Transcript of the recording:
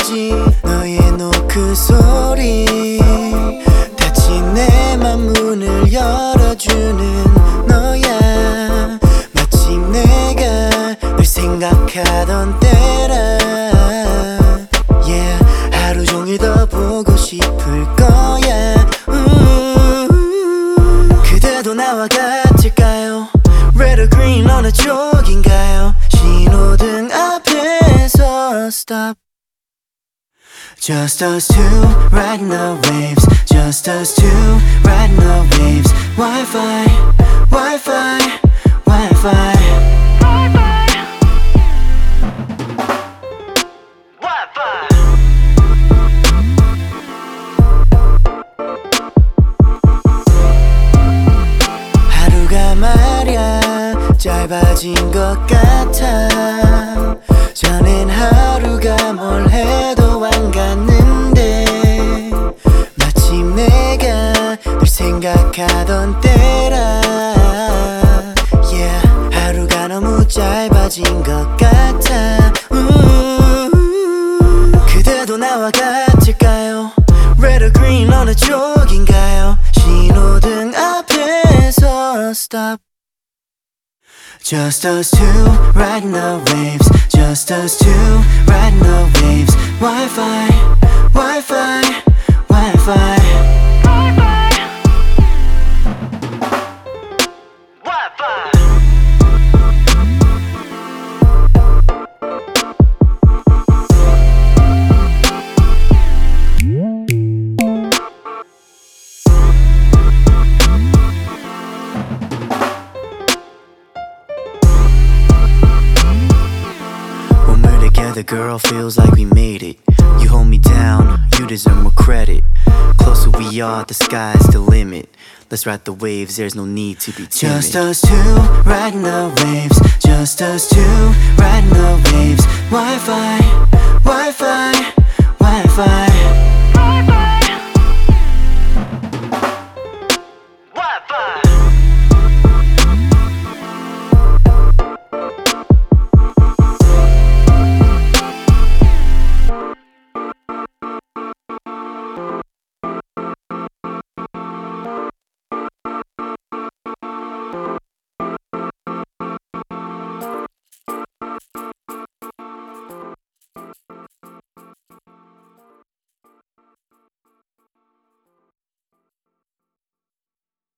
거지. 너의 노크 소리 닫힌 내 맘 문을 열어주는 너야. 마침 내가 널 생각하던 때라. Yeah, 하루 종일 더 보고 싶을 거야. 그대도 나와 같을까요? Red or green 어느 쪽인가요? 신호등 앞에서 stop. Just us two riding the waves. Just us two riding the waves. Wi-Fi, Wi-Fi, Wi-Fi. 하루가 말야 짧아진 것 같아. 전엔 하루가 뭘 해도 안 갔는데 마침 내가 널 생각하던 때라. Yeah, 하루가 너무 짧아진 것 같아. 그대도 나와 같을까요? Red or green 어느 쪽인가요? 신호등 앞에서 stop. Just us two riding the waves. Just us two riding the waves. Wi-Fi, Wi-Fi, Wi-Fi. The girl feels like we made it. You hold me down, you deserve more credit. Closer we are, the sky's the limit. Let's ride the waves, there's no need to be timid. Just us two riding the waves. Just us two riding the waves. Wi-Fi, Wi-Fi, Wi-Fi.